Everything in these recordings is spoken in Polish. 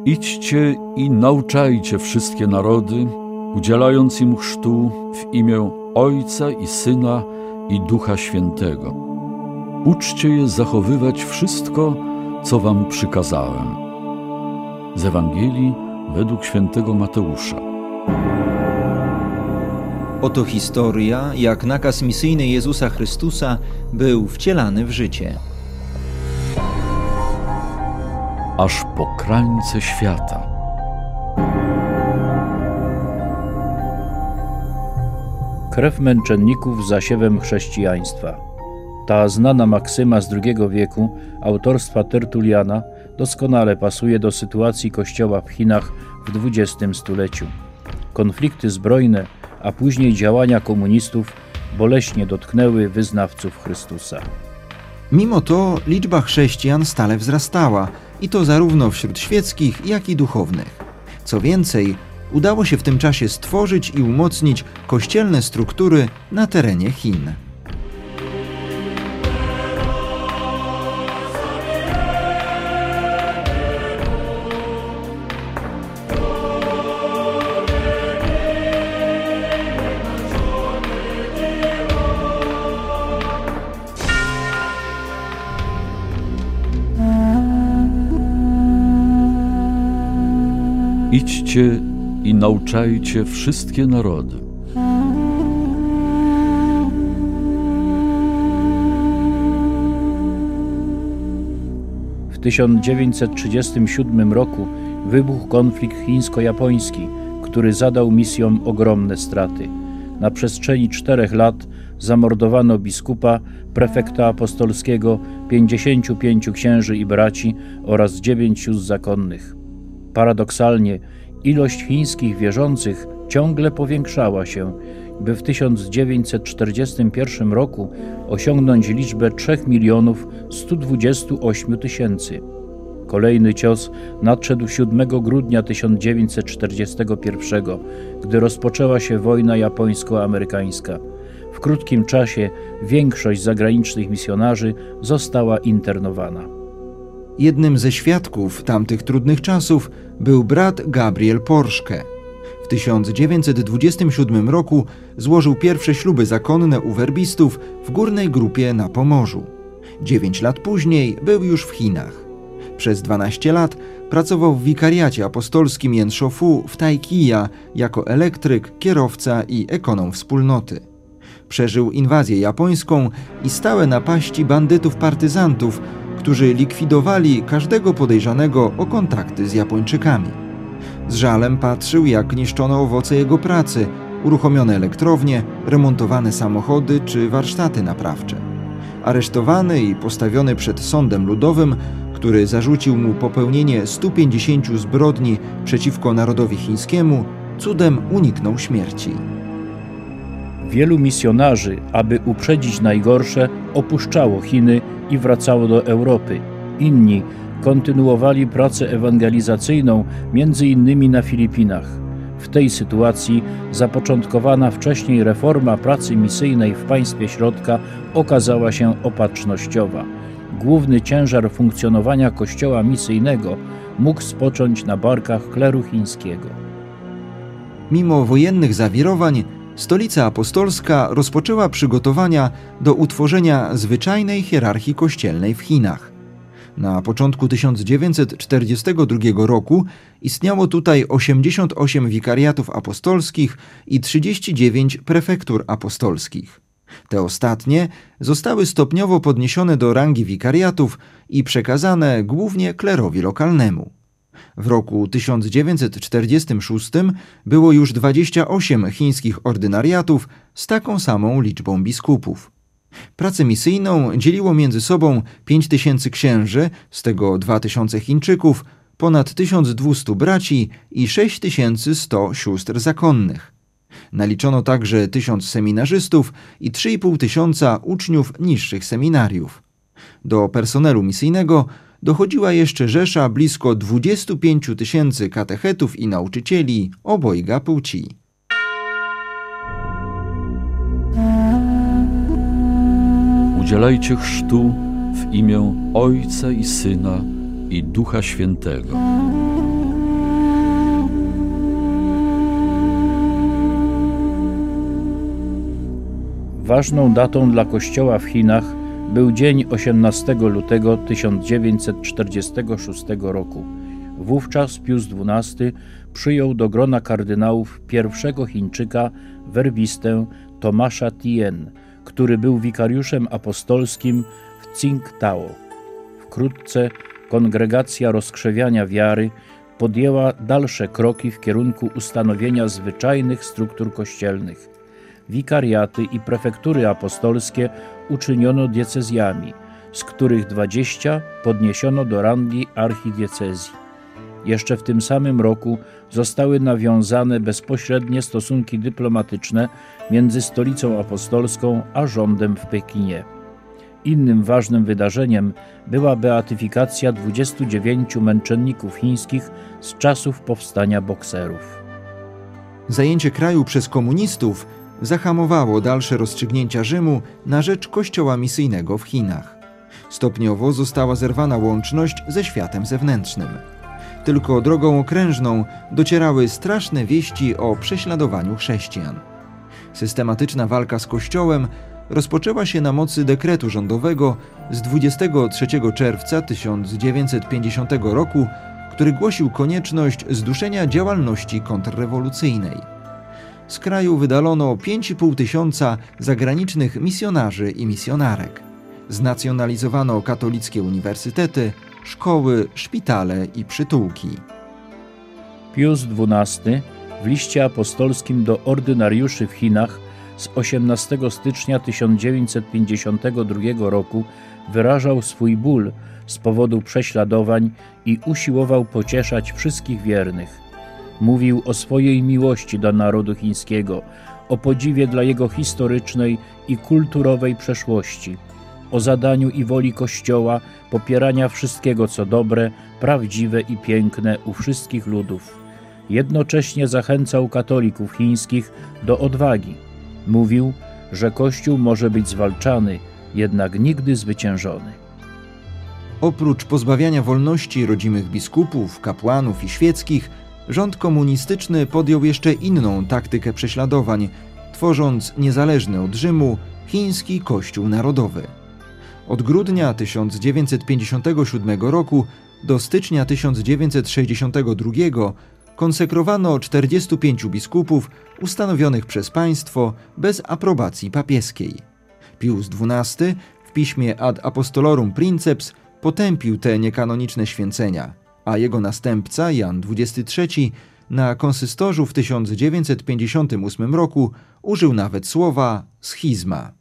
Idźcie i nauczajcie wszystkie narody, udzielając im chrztu w imię Ojca i Syna i Ducha Świętego. Uczcie je zachowywać wszystko, co wam przykazałem. Z Ewangelii według świętego Mateusza. Oto historia, jak nakaz misyjny Jezusa Chrystusa był wcielany w życie. Aż po krańce świata. Krew męczenników zasiewem chrześcijaństwa. Ta znana maksyma z II wieku, autorstwa Tertuliana, doskonale pasuje do sytuacji Kościoła w Chinach w XX stuleciu. Konflikty zbrojne, a później działania komunistów boleśnie dotknęły wyznawców Chrystusa. Mimo to liczba chrześcijan stale wzrastała, i to zarówno wśród świeckich, jak i duchownych. Co więcej, udało się w tym czasie stworzyć i umocnić kościelne struktury na terenie Chin. Idźcie i nauczajcie wszystkie narody. W 1937 roku wybuchł konflikt chińsko-japoński, który zadał misjom ogromne straty. Na przestrzeni 4 lat zamordowano biskupa, prefekta apostolskiego, 55 księży i braci oraz 9 sióstr zakonnych. Paradoksalnie ilość chińskich wierzących ciągle powiększała się, by w 1941 roku osiągnąć liczbę 3 128 000. Kolejny cios nadszedł 7 grudnia 1941, gdy rozpoczęła się wojna japońsko-amerykańska. W krótkim czasie większość zagranicznych misjonarzy została internowana. Jednym ze świadków tamtych trudnych czasów był brat Gabriel Porszke. W 1927 roku złożył pierwsze śluby zakonne u werbistów w górnej grupie na Pomorzu. 9 lat później był już w Chinach. Przez 12 lat pracował w wikariacie apostolskim Jenshofu w Tajkija jako elektryk, kierowca i ekonom wspólnoty. Przeżył inwazję japońską i stałe napaści bandytów partyzantów, którzy likwidowali każdego podejrzanego o kontakty z Japończykami. Z żalem patrzył, jak niszczono owoce jego pracy, uruchomione elektrownie, remontowane samochody czy warsztaty naprawcze. Aresztowany i postawiony przed sądem ludowym, który zarzucił mu popełnienie 150 zbrodni przeciwko narodowi chińskiemu, cudem uniknął śmierci. Wielu misjonarzy, aby uprzedzić najgorsze, opuszczało Chiny i wracało do Europy. Inni kontynuowali pracę ewangelizacyjną, między innymi na Filipinach. W tej sytuacji zapoczątkowana wcześniej reforma pracy misyjnej w państwie środka okazała się opatrznościowa. Główny ciężar funkcjonowania kościoła misyjnego mógł spocząć na barkach kleru chińskiego. Mimo wojennych zawirowań, Stolica Apostolska rozpoczęła przygotowania do utworzenia zwyczajnej hierarchii kościelnej w Chinach. Na początku 1942 roku istniało tutaj 88 wikariatów apostolskich i 39 prefektur apostolskich. Te ostatnie zostały stopniowo podniesione do rangi wikariatów i przekazane głównie klerowi lokalnemu. W roku 1946 było już 28 chińskich ordynariatów z taką samą liczbą biskupów. Pracę misyjną dzieliło między sobą 5000 księży, z tego 2000 Chińczyków, ponad 1200 braci i 6100 sióstr zakonnych. Naliczono także 1000 seminarzystów i 3500 uczniów niższych seminariów. Do personelu misyjnego dochodziła jeszcze rzesza blisko 25 000 katechetów i nauczycieli obojga płci. Udzielajcie chrztu w imię Ojca i Syna i Ducha Świętego. Ważną datą dla Kościoła w Chinach był dzień 18 lutego 1946 roku. Wówczas Pius XII przyjął do grona kardynałów pierwszego Chińczyka, werbistę Tomasza Tien, który był wikariuszem apostolskim w Tsingtao. Wkrótce Kongregacja Rozkrzewiania Wiary podjęła dalsze kroki w kierunku ustanowienia zwyczajnych struktur kościelnych. Wikariaty i prefektury apostolskie uczyniono diecezjami, z których 20 podniesiono do rangi archidiecezji. Jeszcze w tym samym roku zostały nawiązane bezpośrednie stosunki dyplomatyczne między Stolicą Apostolską a rządem w Pekinie. Innym ważnym wydarzeniem była beatyfikacja 29 męczenników chińskich z czasów powstania bokserów. Zajęcie kraju przez komunistów zahamowało dalsze rozstrzygnięcia Rzymu na rzecz kościoła misyjnego w Chinach. Stopniowo została zerwana łączność ze światem zewnętrznym. Tylko drogą okrężną docierały straszne wieści o prześladowaniu chrześcijan. Systematyczna walka z Kościołem rozpoczęła się na mocy dekretu rządowego z 23 czerwca 1950 roku, który głosił konieczność zduszenia działalności kontrrewolucyjnej. Z kraju wydalono 5,5 tysiąca zagranicznych misjonarzy i misjonarek. Znacjonalizowano katolickie uniwersytety, szkoły, szpitale i przytułki. Pius XII w liście apostolskim do ordynariuszy w Chinach z 18 stycznia 1952 roku wyrażał swój ból z powodu prześladowań i usiłował pocieszać wszystkich wiernych. Mówił o swojej miłości do narodu chińskiego, o podziwie dla jego historycznej i kulturowej przeszłości, o zadaniu i woli Kościoła popierania wszystkiego, co dobre, prawdziwe i piękne u wszystkich ludów. Jednocześnie zachęcał katolików chińskich do odwagi. Mówił, że Kościół może być zwalczany, jednak nigdy zwyciężony. Oprócz pozbawiania wolności rodzimych biskupów, kapłanów i świeckich, rząd komunistyczny podjął jeszcze inną taktykę prześladowań, tworząc niezależny od Rzymu chiński Kościół Narodowy. Od grudnia 1957 roku do stycznia 1962 konsekrowano 45 biskupów ustanowionych przez państwo bez aprobacji papieskiej. Pius XII w piśmie Ad Apostolorum Princeps potępił te niekanoniczne święcenia, a jego następca Jan XXIII na konsystorzu w 1958 roku użył nawet słowa schizma.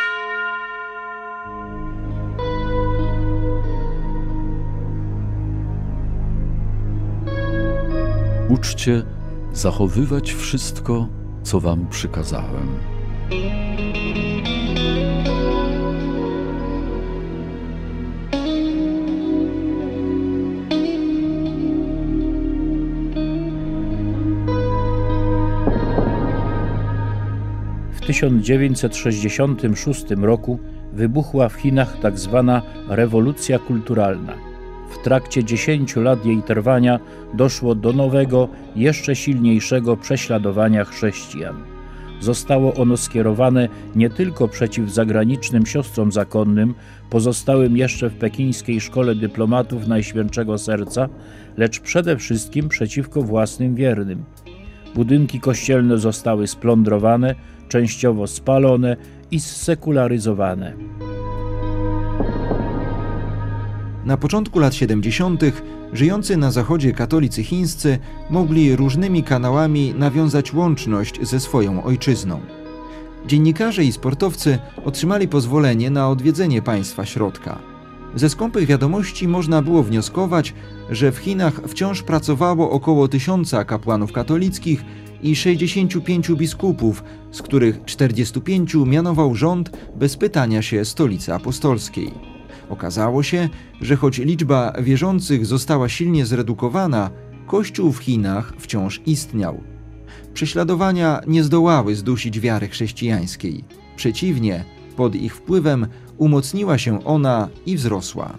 Uczcie zachowywać wszystko, co wam przykazałem. W 1966 roku wybuchła w Chinach tzw. rewolucja kulturalna. W trakcie 10 lat jej trwania doszło do nowego, jeszcze silniejszego prześladowania chrześcijan. Zostało ono skierowane nie tylko przeciw zagranicznym siostrom zakonnym, pozostałym jeszcze w pekińskiej szkole dyplomatów Najświętszego Serca, lecz przede wszystkim przeciwko własnym wiernym. Budynki kościelne zostały splądrowane, częściowo spalone i zsekularyzowane. Na początku lat 70. żyjący na zachodzie katolicy chińscy mogli różnymi kanałami nawiązać łączność ze swoją ojczyzną. Dziennikarze i sportowcy otrzymali pozwolenie na odwiedzenie państwa środka. Ze skąpych wiadomości można było wnioskować, że w Chinach wciąż pracowało około 1000 kapłanów katolickich i 65 biskupów, z których 45 mianował rząd bez pytania się Stolicy Apostolskiej. Okazało się, że choć liczba wierzących została silnie zredukowana, Kościół w Chinach wciąż istniał. Prześladowania nie zdołały zdusić wiary chrześcijańskiej. Przeciwnie, pod ich wpływem umocniła się ona i wzrosła.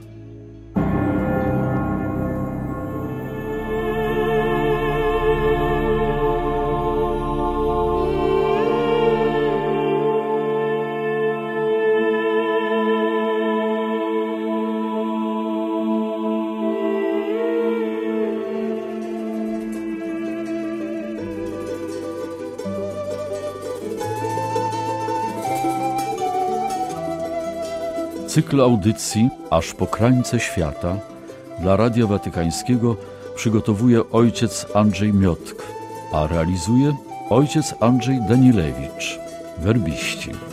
Cykl audycji Aż po krańce świata dla Radia Watykańskiego przygotowuje ojciec Andrzej Miotk, a realizuje ojciec Andrzej Danilewicz, werbiści.